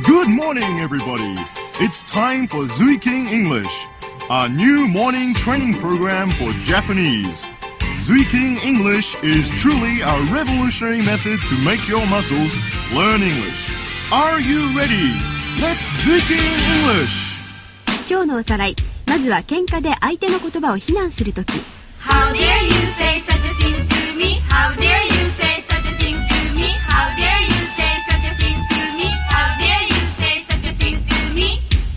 Good morning, everybody. It's time for Zuiking English, a new morning training program for Japanese. Zuiking English is truly a revolutionary method to make your muscles learn English. Are you ready? Let's Zuiking English! 今日のおさらい。まずは喧嘩で相手の言葉を非難するとき。 How dare you say such a thing to me? How dare you say such a thing to me? How dare you say such a thing to me? How dare you say such a thing to me?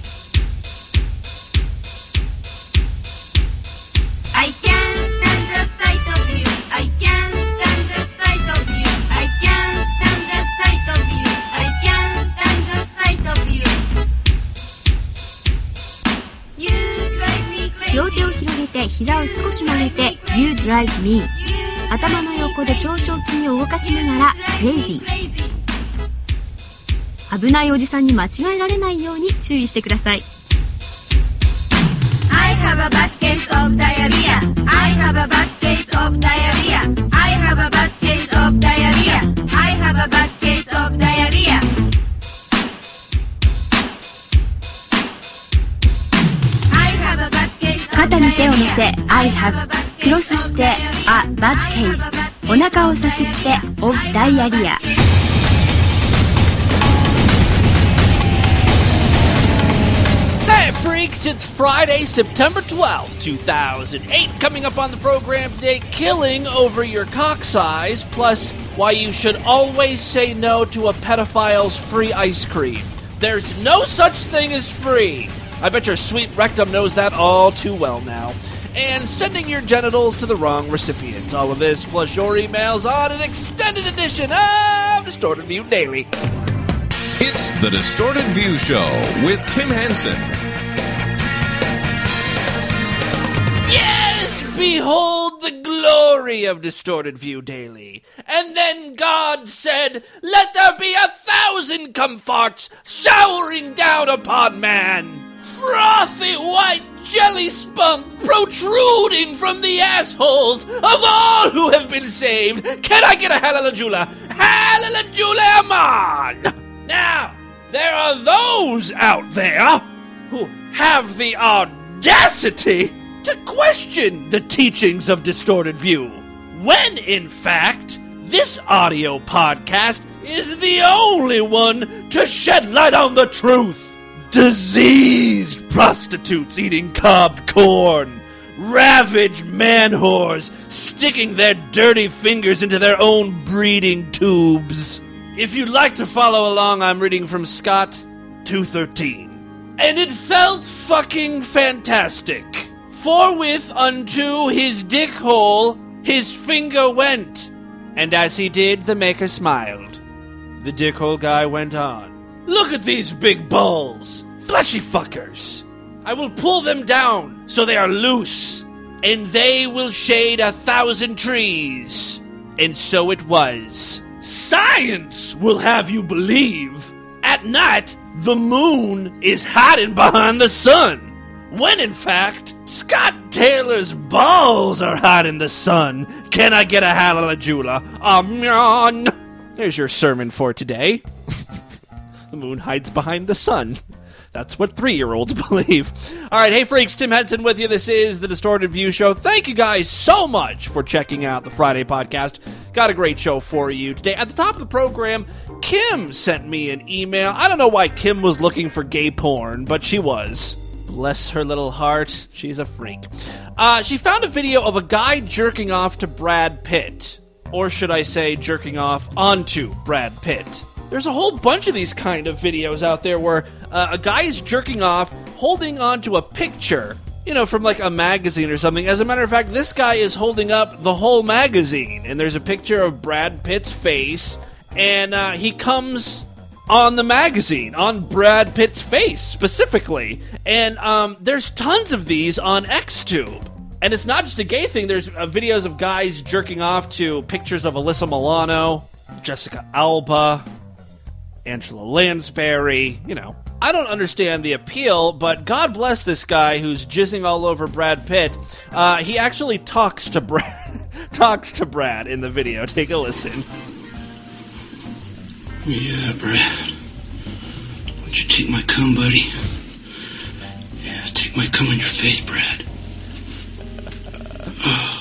I can't stand the sight of you. I can't stand the sight of you. I can't stand the sight of you. I can't stand the sight of you. You drive me crazy. 両手を広げて膝を少し曲げて You drive me。 頭の横で長小筋を動かしながら Crazy。 危ないおじさんに間違えられないように注意してください。 I have a bad case of diarrhea. I have a bad case of diarrhea. I have a bad case of diarrhea. I have a bad case of diarrhea. I have a bad case of 肩に手を乗せ diarrhea. I have。 クロスして A bad case。 お腹をさすって of diarrhea。 Hey freaks, it's Friday, September 12th, 2008. Coming up on the program today, killing over your cock size, plus why you should always say no to a pedophile's free ice cream. There's no such thing as free. I bet your sweet rectum knows that all too well now. And sending your genitals to the wrong recipient. All of this plus your emails on an extended edition of Distorted View Daily. It's the Distorted View Show with Tim Henson. Yes! Behold the glory of Distorted View Daily. And then God said, let there be 1,000 comforts showering down upon man. Frothy white jelly spunk protruding from the assholes of all who have been saved. Can I get a hallelujah? Hallelujah, man! Now, there are those out there who have the audacity to question the teachings of Distorted View, when, in fact, this audio podcast is the only one to shed light on the truth. Diseased prostitutes eating cobbed corn, ravaged man-whores sticking their dirty fingers into their own breeding tubes. If you'd like to follow along, I'm reading from Scott 2:13. And it felt fucking fantastic. Forthwith unto his dick hole his finger went, and as he did, the maker smiled. The dick hole guy went on. Look at these big balls, fleshy fuckers. I will pull them down so they are loose, and they will shade 1,000 trees. And so it was. Science will have you believe at night the moon is hiding behind the sun, when in fact Scott Taylor's balls are hiding the sun. Can I get a hallelujah? Amen. There's your sermon for today. The moon hides behind the sun. That's what 3-year-olds believe. All right, hey freaks, Tim Henson with you. This is the Distorted View Show. Thank you guys so much for checking out the Friday podcast. Got a great show for you today. At the top of the program, Kim sent me an email. I don't know why Kim was looking for gay porn, but she was. Bless her little heart. She's a freak. She found a video of a guy jerking off to Brad Pitt. Or should I say jerking off onto Brad Pitt. There's a whole bunch of these kind of videos out there where a guy is jerking off, holding onto a picture, you know, from like a magazine or something. As a matter of fact, this guy is holding up the whole magazine, and there's a picture of Brad Pitt's face, and he comes on the magazine, on Brad Pitt's face specifically. And there's tons of these on XTube. And it's not just a gay thing. There's videos of guys jerking off to pictures of Alyssa Milano, Jessica Alba, Angela Lansbury, you know. I don't understand the appeal, but God bless this guy who's jizzing all over Brad Pitt. He actually talks to Brad in the video. Take a listen. Yeah, Brad. take my cum, buddy. Yeah, take my cum on your face, Brad. Oh.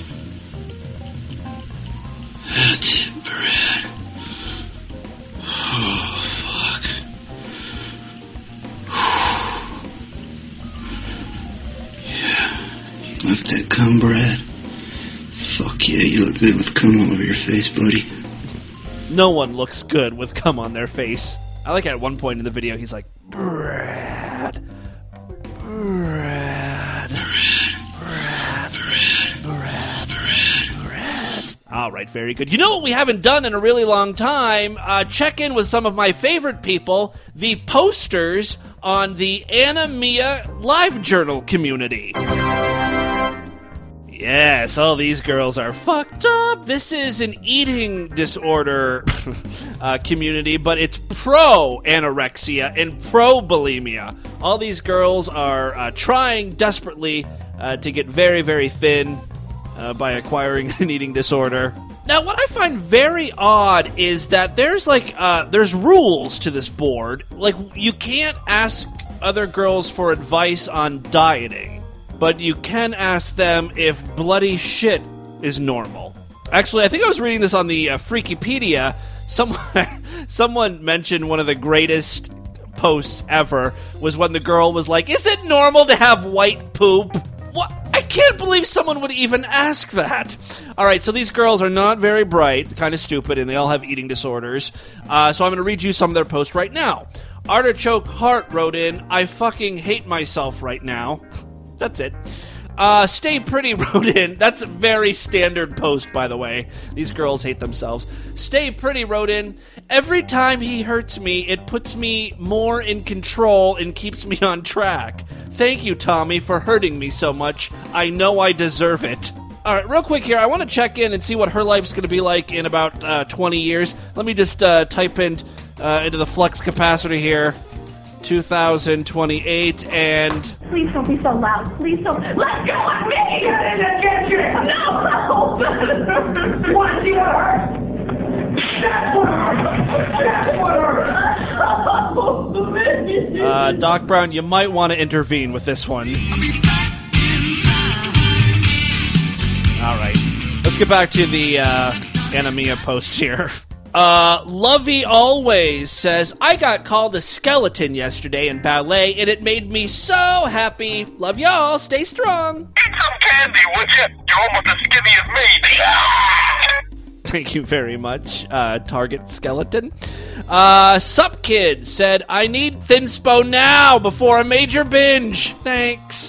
That's it, Brad. Oh, fuck. Yeah. You like that cum, Brad? Fuck yeah, you look good with cum all over your face, buddy. No one looks good with cum on their face. I like at one point in the video, he's like, Brad. All right, very good. You know what we haven't done in a really long time? Check in with some of my favorite people, the posters on the Anna Mia Live Journal community. Yes, all these girls are fucked up. This is an eating disorder community, but it's pro-anorexia and pro-bulimia. All these girls are trying desperately to get very, very thin by acquiring an eating disorder. Now, what I find very odd is that there's rules to this board. Like, you can't ask other girls for advice on dieting, but you can ask them if bloody shit is normal. Actually, I think I was reading this on the Freakipedia. Someone mentioned one of the greatest posts ever was when the girl was like, "Is it normal to have white poop?" What? I can't believe someone would even ask that. All right, so these girls are not very bright, kind of stupid, and they all have eating disorders. So I'm going to read you some of their posts right now. Artichoke Heart wrote in, "I fucking hate myself right now." That's it. Stay Pretty wrote in, that's a very standard post, by the way. These girls hate themselves. Stay Pretty wrote in, "Every time he hurts me, it puts me more in control and keeps me on track. Thank you, Tommy, for hurting me so much. I know I deserve it." All right, real quick here, I want to check in and see what her life's going to be like in about 20 years. Let me just type in into the flux capacitor here. 2028, and... Please don't be so loud. Please don't. Let go of me! No! Want to see what hurts? That's what hurts! Doc Brown, you might want to intervene with this one. All right. Let's get back to the Anna Mia post here. Lovey Always says, "I got called a skeleton yesterday in ballet, and it made me so happy. Love y'all. Stay strong." Eat some candy, would you? You're almost as skinny as me. Thank you very much, Target Skeleton. Sup Kid said, "I need Thinspo now before a major binge. Thanks."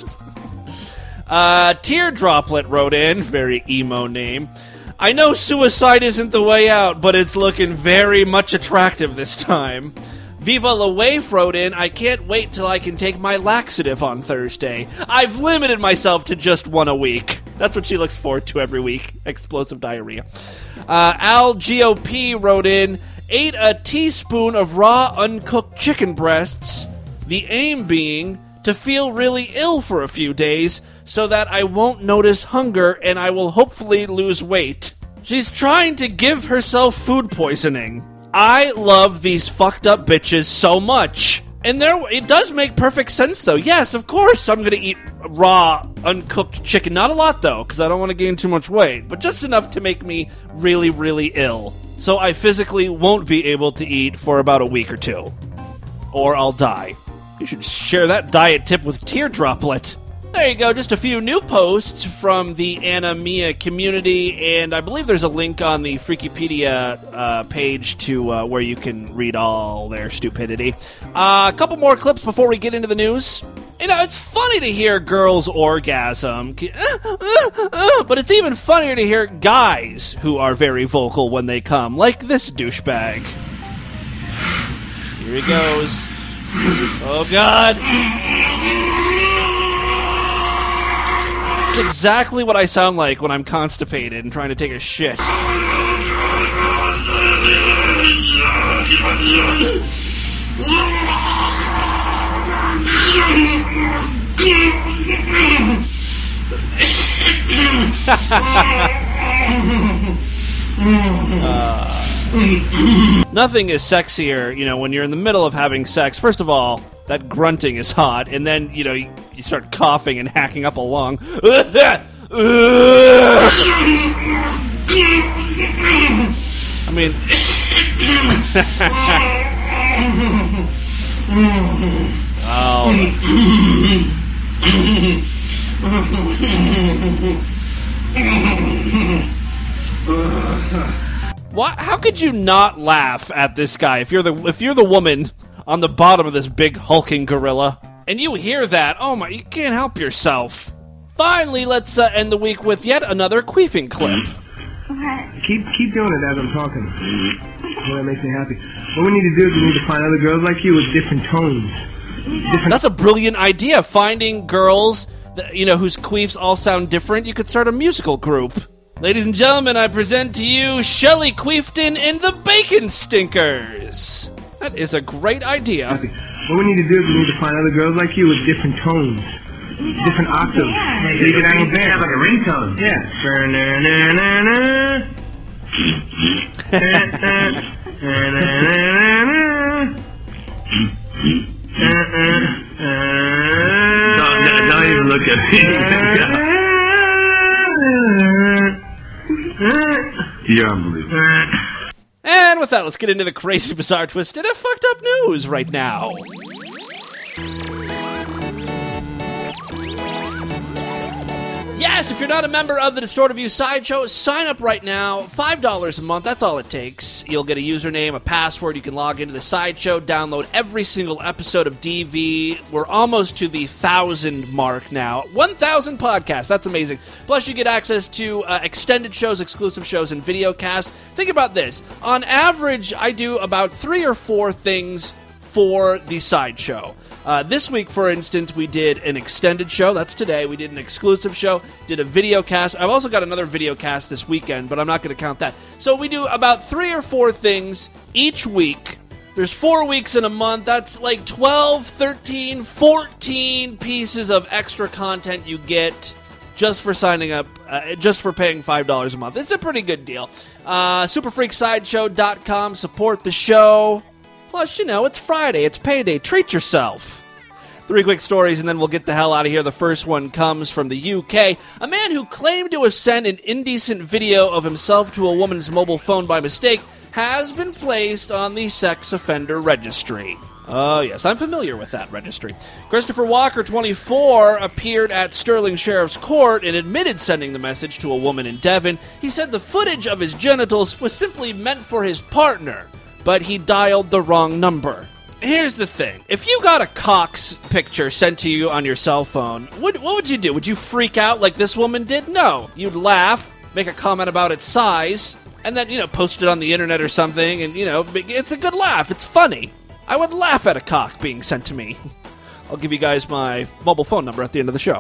Teardroplet wrote in, very emo name, "I know suicide isn't the way out, but it's looking very much attractive this time." Viva La Waif wrote in, "I can't wait till I can take my laxative on Thursday. I've limited myself to just one a week." That's what she looks forward to every week. Explosive diarrhea. Al GOP wrote in, "Ate a teaspoon of raw uncooked chicken breasts. The aim being to feel really ill for a few days so that I won't notice hunger and I will hopefully lose weight." She's trying to give herself food poisoning. I love these fucked up bitches so much. And it does make perfect sense, though. Yes, of course I'm going to eat raw, uncooked chicken. Not a lot, though, because I don't want to gain too much weight. But just enough to make me really, really ill. So I physically won't be able to eat for about a week or two. Or I'll die. You should share that diet tip with Teardroplet. There you go, just a few new posts from the Anna Mia community, and I believe there's a link on the Freakipedia page to where you can read all their stupidity. A couple more clips before we get into the news. You know, it's funny to hear girls orgasm, but it's even funnier to hear guys who are very vocal when they come, like this douchebag. Here he goes. Oh, God. It's exactly what I sound like when I'm constipated and trying to take a shit. Nothing is sexier, when you're in the middle of having sex. First of all, that grunting is hot, and then, you start coughing and hacking up a lung. I mean... Oh. What? How could you not laugh at this guy if you're the woman on the bottom of this big hulking gorilla and you hear that? Oh my! You can't help yourself. Finally, let's end the week with yet another queefing clip. Keep doing it as I'm talking. Well, that makes me happy. What we need to do is we need to find other girls like you with different tones. That's a brilliant idea. Finding girls, whose queefs all sound different. You could start a musical group. Ladies and gentlemen, I present to you Shelley Queefton and the Bacon Stinkers. That is a great idea. What we need to do is we need to find other girls like you with different tones. Different octaves. Yeah, you can have like a ringtone. Yeah. Don't even look at me. You're unbelievable. And with that, let's get into the crazy, bizarre, twisted, and fucked up news right now. Yes, if you're not a member of the Distorted View Sideshow, sign up right now. $5 a month, that's all it takes. You'll get a username, a password. You can log into the Sideshow, download every single episode of DV. We're almost to the 1,000 mark now. 1,000 podcasts, that's amazing. Plus, you get access to extended shows, exclusive shows, and video casts. Think about this. On average, I do about 3 or 4 things for the Sideshow. This week, for instance, we did an extended show. That's today. We did an exclusive show, did a video cast. I've also got another video cast this weekend, but I'm not going to count that. So we do about 3 or 4 things each week. There's 4 weeks in a month. That's like 12, 13, 14 pieces of extra content you get just for signing up, just for paying $5 a month. It's a pretty good deal. Superfreaksideshow.com. Support the show. Plus, it's Friday. It's payday. Treat yourself. 3 quick stories, and then we'll get the hell out of here. The first one comes from the UK. A man who claimed to have sent an indecent video of himself to a woman's mobile phone by mistake has been placed on the sex offender registry. Oh, yes, I'm familiar with that registry. Christopher Walker, 24, appeared at Stirling Sheriff's Court and admitted sending the message to a woman in Devon. He said the footage of his genitals was simply meant for his partner, but he dialed the wrong number. Here's the thing. If you got a Cox picture sent to you on your cell phone, what would you do? Would you freak out like this woman did? No. You'd laugh, make a comment about its size, and then, post it on the internet or something, and, it's a good laugh. It's funny. I would laugh at a cock being sent to me. I'll give you guys my mobile phone number at the end of the show.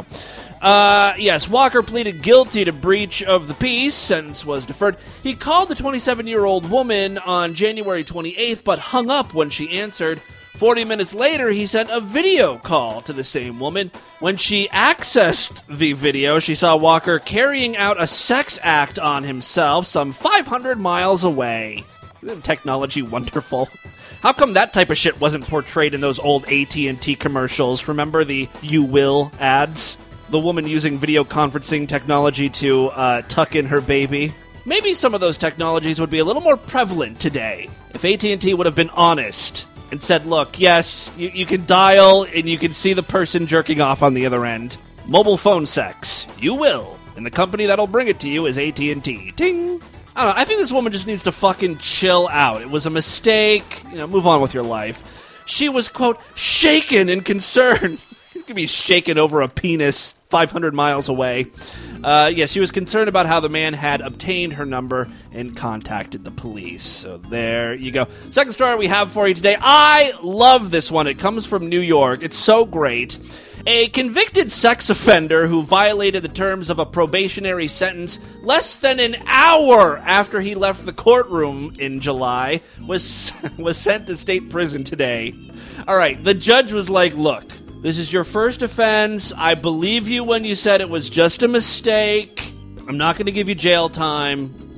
Yes, Walker pleaded guilty to breach of the peace. Sentence was deferred. He called the 27-year-old woman on January 28th, but hung up when she answered. 40 minutes later, he sent a video call to the same woman. When she accessed the video, she saw Walker carrying out a sex act on himself some 500 miles away. Isn't technology wonderful? How come that type of shit wasn't portrayed in those old AT&T commercials? Remember the You Will ads? The woman using video conferencing technology to tuck in her baby. Maybe some of those technologies would be a little more prevalent today if AT&T would have been honest and said, look, yes, you can dial and you can see the person jerking off on the other end. Mobile phone sex. You will. And the company that'll bring it to you is AT&T. Ting! I don't know, I think this woman just needs to fucking chill out. It was a mistake. Move on with your life. She was, quote, shaken in concern. You could be shaken over a penis 500 miles away. Yes, she was concerned about how the man had obtained her number and contacted the police. So there you go. Second story we have for you today. I love this one. It comes from New York. It's so great. A convicted sex offender who violated the terms of a probationary sentence less than an hour after he left the courtroom in July was sent to state prison today. All right, the judge was like, look, this is your first offense. I believe you when you said it was just a mistake. I'm not going to give you jail time.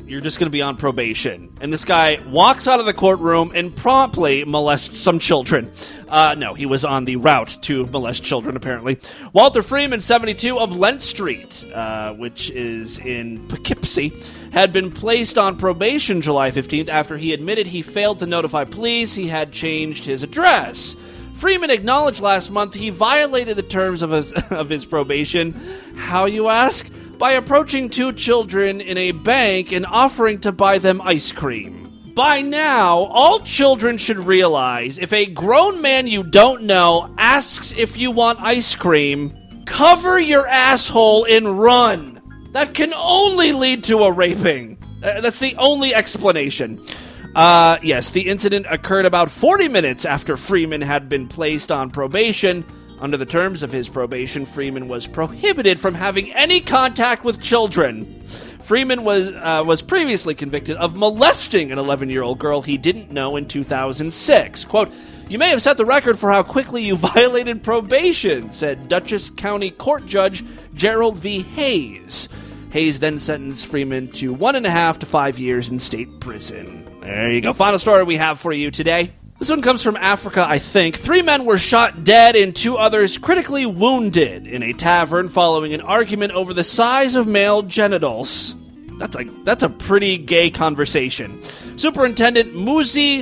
you're just going to be on probation. And this guy walks out of the courtroom and promptly molests some children. No, he was on the route to molest children, apparently. Walter Freeman, 72, of Lent Street, which is in Poughkeepsie, had been placed on probation July 15th after he admitted he failed to notify police he had changed his address. Freeman acknowledged last month he violated the terms of his probation. How, you ask? By approaching 2 children in a bank and offering to buy them ice cream. By now, all children should realize if a grown man you don't know asks if you want ice cream, cover your asshole and run. That can only lead to a raping. That's the only explanation. Yes, the incident occurred about 40 minutes after Freeman had been placed on probation. Under the terms of his probation, Freeman was prohibited from having any contact with children. Freeman was previously convicted of molesting an 11-year-old girl he didn't know in 2006. Quote, "You may have set the record for how quickly you violated probation," said Dutchess County Court Judge Gerald V. Hayes. Hayes then sentenced Freeman to 1.5 to 5 years in state prison. There you go. Final story we have for you today. This one comes from Africa, I think. 3 men were shot dead and 2 others critically wounded in a tavern following an argument over the size of male genitals. That's a pretty gay conversation. Superintendent Muzi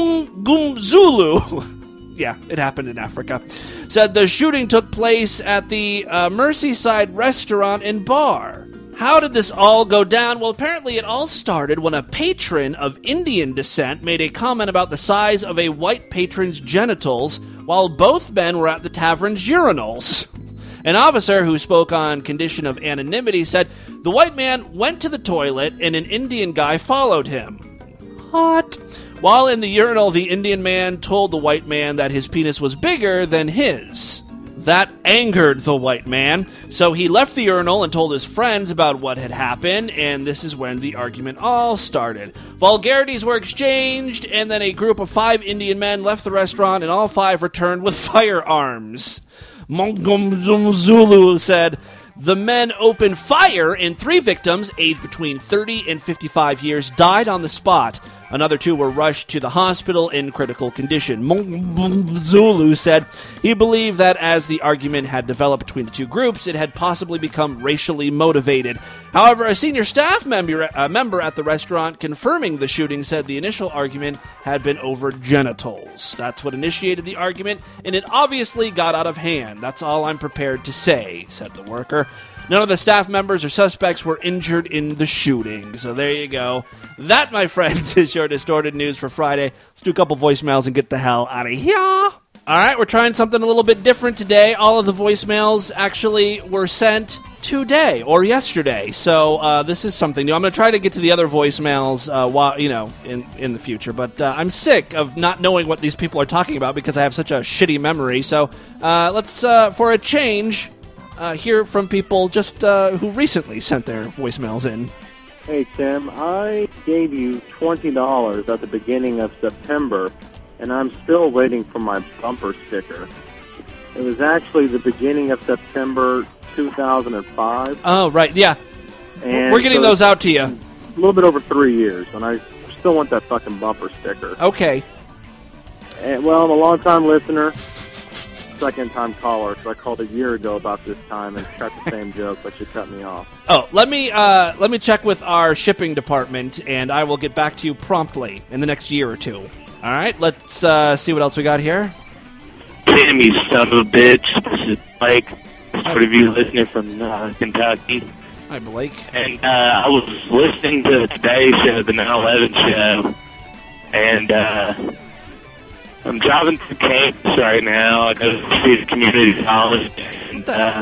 Mungumzulu, yeah, it happened in Africa, said the shooting took place at the Merseyside restaurant and bar. How did this all go down? Well, apparently it all started when a patron of Indian descent made a comment about the size of a white patron's genitals while both men were at the tavern's urinals. An officer who spoke on condition of anonymity said the white man went to the toilet and an Indian guy followed him. Hot. While in the urinal, the Indian man told the white man that his penis was bigger than his. That angered the white man, so he left the urinal and told his friends about what had happened, and this is when the argument all started. Vulgarities were exchanged, and then a group of 5 Indian men left the restaurant, and all 5 returned with firearms. Mungumzulu said the men opened fire, and 3 victims, aged between 30 and 55 years, died on the spot. Another 2 were rushed to the hospital in critical condition. Mungumzulu said he believed that as the argument had developed between the 2 groups, it had possibly become racially motivated. However, a senior staff member at the restaurant confirming the shooting said the initial argument had been over genitals. That's what initiated the argument, and it obviously got out of hand. That's all I'm prepared to say, said the worker. None of the staff members or suspects were injured in the shooting. So there you go. That, my friends, is your Distorted News for Friday. Let's do a couple voicemails and get the hell out of here. All right, we're trying something a little bit different today. All of the voicemails actually were sent today or yesterday. So this is something new. I'm going to try to get to the other voicemails in the future. But I'm sick of not knowing what these people are talking about because I have such a shitty memory. So let's, for a change, hear from people just who recently sent their voicemails in. Hey, Tim, I gave you $20 at the beginning of September, and I'm still waiting for my bumper sticker. It was actually the beginning of September 2005. Oh, right, yeah. And we're getting those out to you. A little bit over 3 years, and I still want that fucking bumper sticker. Okay. And, well, I'm a long-time listener. Second-time caller, so I called a year ago about this time and cut the same joke, but you cut me off. Oh, let me check with our shipping department, and I will get back to you promptly in the next year or 2. All right, let's see what else we got here. Tim, you son of a bitch. This is Blake, sort of you listening from Kentucky. Hi, Blake. And I was listening to today's show, the 9/11 show, and I'm driving through campus right now. I go to see the community college. And,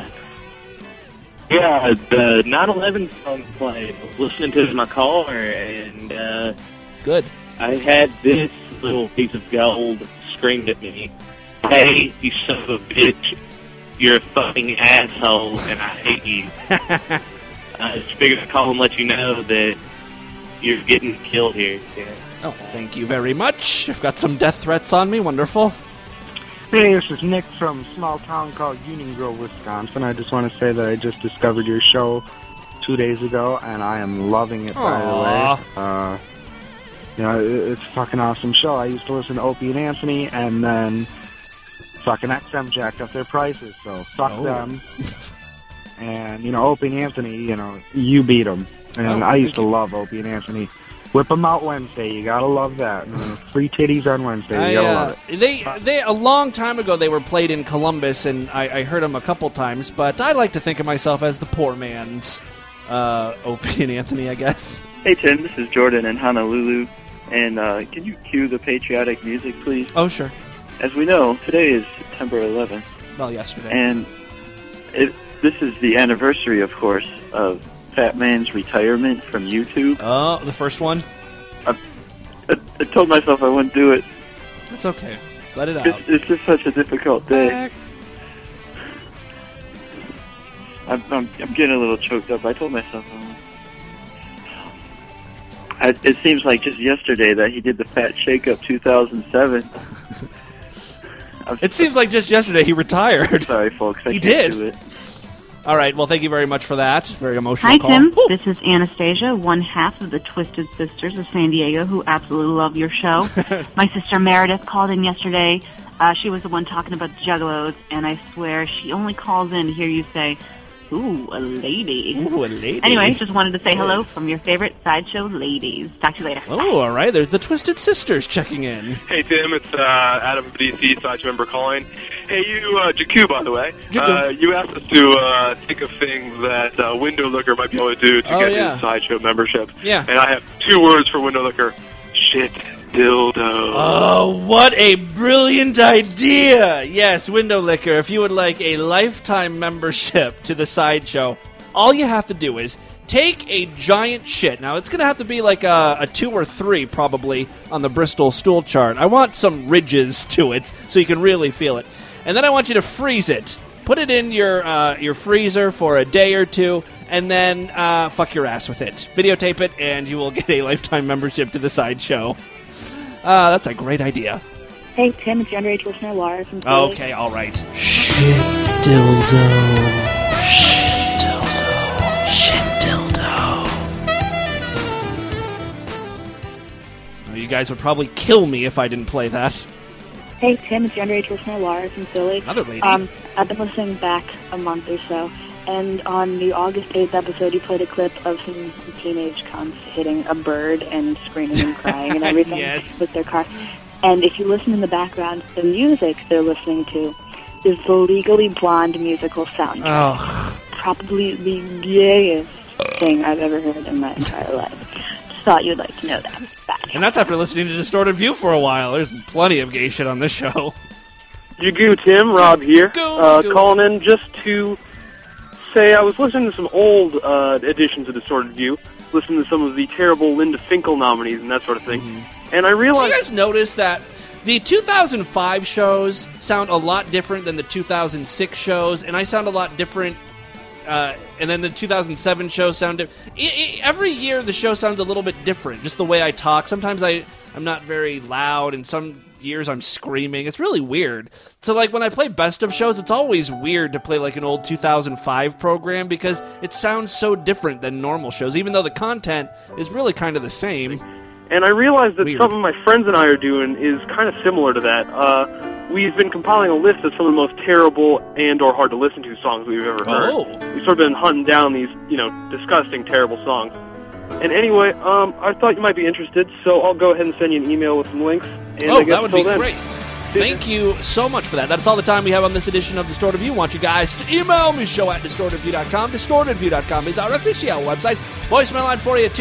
yeah, the 9/11 song played. I was listening to it in my car, and good. I had this little piece of gold screamed at me, "Hey, you son of a bitch, you're a fucking asshole, and I hate you." I just figured I'd call and let you know that you're getting killed here. Yeah. Oh, thank you very much. I've got some death threats on me. Wonderful. Hey, this is Nick from a small town called Union Grove, Wisconsin. I just want to say that I just discovered your show 2 days ago, and I am loving it, by the way. It's a fucking awesome show. I used to listen to Opie and Anthony, and then fucking XM jacked up their prices, so fuck them. And, Opie and Anthony, you beat them. And I used to love Opie and Anthony. Whip them out Wednesday. You gotta love that. Free titties on Wednesday. You gotta love it. They a long time ago they were played in Columbus, and I heard them a couple times. But I like to think of myself as the poor man's Opie and Anthony, I guess. Hey Tim, this is Jordan in Honolulu, and can you cue the patriotic music, please? Oh sure. As we know, today is September 11th. Well, yesterday. And this is the anniversary, of course, of Fat Man's retirement from YouTube. Oh, the first one? I told myself I wouldn't do it. That's okay. Let it out. It's just such a difficult day. I'm getting a little choked up. I told myself I wouldn't. It seems like just yesterday that he did the Fat Shake-Up 2007. It seems like just yesterday he retired. Sorry, folks. I he can't did. do it. All right, well, thank you very much for that. Very emotional Hi, call. Tim. This is Anastasia, one half of the Twisted Sisters of San Diego, who absolutely love your show. My sister Meredith called in yesterday. She was the one talking about the Juggalos, and I swear she only calls in to hear you say, ooh, a lady. Ooh, a lady. Anyway, just wanted to say hello from your favorite sideshow ladies. Talk to you later. Oh, all right. There's the Twisted Sisters checking in. Hey, Tim. It's Adam DC, Sideshow member calling. Hey, you, Jakku, by the way. You asked us to think of things that Window Looker might be able to do to get his Sideshow membership. Yeah. And I have 2 words for Window Looker. Shit. Dildo. Oh, what a brilliant idea! Yes, Window Licker, if you would like a lifetime membership to the Sideshow, all you have to do is take a giant shit. Now, it's going to have to be like a 2 or 3, probably, on the Bristol stool chart. I want some ridges to it, so you can really feel it. And then I want you to freeze it. Put it in your freezer for a day or 2, and then fuck your ass with it. Videotape it, and you will get a lifetime membership to the Sideshow. That's a great idea. Hey, Tim, it's your underage listener, Laura from Philly. Okay, all right. Shit dildo. Shit dildo. Shit dildo. Oh, you guys would probably kill me if I didn't play that. Hey, Tim, it's your underage listener, Laura from Philly. Another lady. I've been listening back a month or so, and on the August 8th episode, you played a clip of some teenage cunts hitting a bird and screaming and crying and everything with their car. And if you listen in the background, the music they're listening to is the Legally Blonde musical soundtrack. Oh. Probably the gayest thing I've ever heard in my entire life. Just thought you'd like to know that. And that's after listening to Distorted View for a while. There's plenty of gay shit on this show. Jakku, Tim, Rob here. Calling in just to say I was listening to some old editions of Distorted View, listening to some of the terrible Linda Finkel nominees and that sort of thing, and I realized... Did you guys notice that the 2005 shows sound a lot different than the 2006 shows, and I sound a lot different, and then the 2007 shows sound different? Every year the show sounds a little bit different, just the way I talk. Sometimes I'm not very loud, and some years I'm screaming. It's really weird. So like when I play best of shows, it's always weird to play like an old 2005 program because it sounds so different than normal shows, even though the content is really kind of the same. And I realized that something my friends and I are doing is kind of similar to that. We've been compiling a list of some of the most terrible and or hard to listen to songs we've ever heard. We've sort of been hunting down these, disgusting, terrible songs. And anyway, I thought you might be interested, so I'll go ahead and send you an email with some links. And I guess that would be then. great. Thank you so much for that. That's all the time we have on this edition of Distorted View. I want you guys to email me, show@distortedview.com. Distortedview.com is our official website. Voicemail line for you,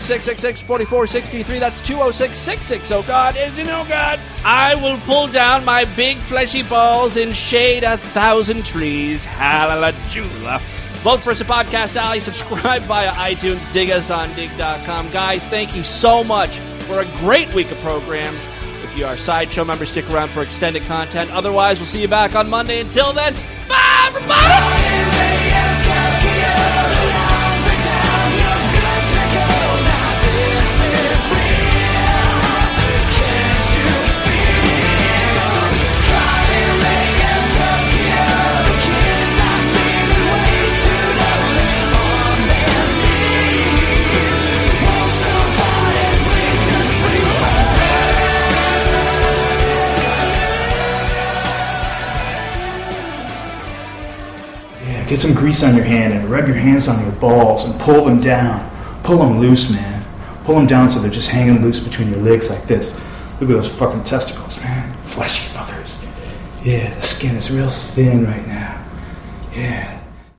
206-666-4463. That's 206-66. Oh, God, is it oh, God? I will pull down my big fleshy balls and shade 1,000 trees. Hallelujah. Vote for us at Podcast Alley. Subscribe via iTunes. Dig us on dig.com. Guys, thank you so much for a great week of programs. If you are a Sideshow member, stick around for extended content. Otherwise, we'll see you back on Monday. Until then, bye, everybody! get some grease on your hand and rub your hands on your balls and pull them down. Pull them loose, man. Pull them down so they're just hanging loose between your legs like this. Look at those fucking testicles, man. Fleshy fuckers. Yeah, the skin is real thin right now. Yeah.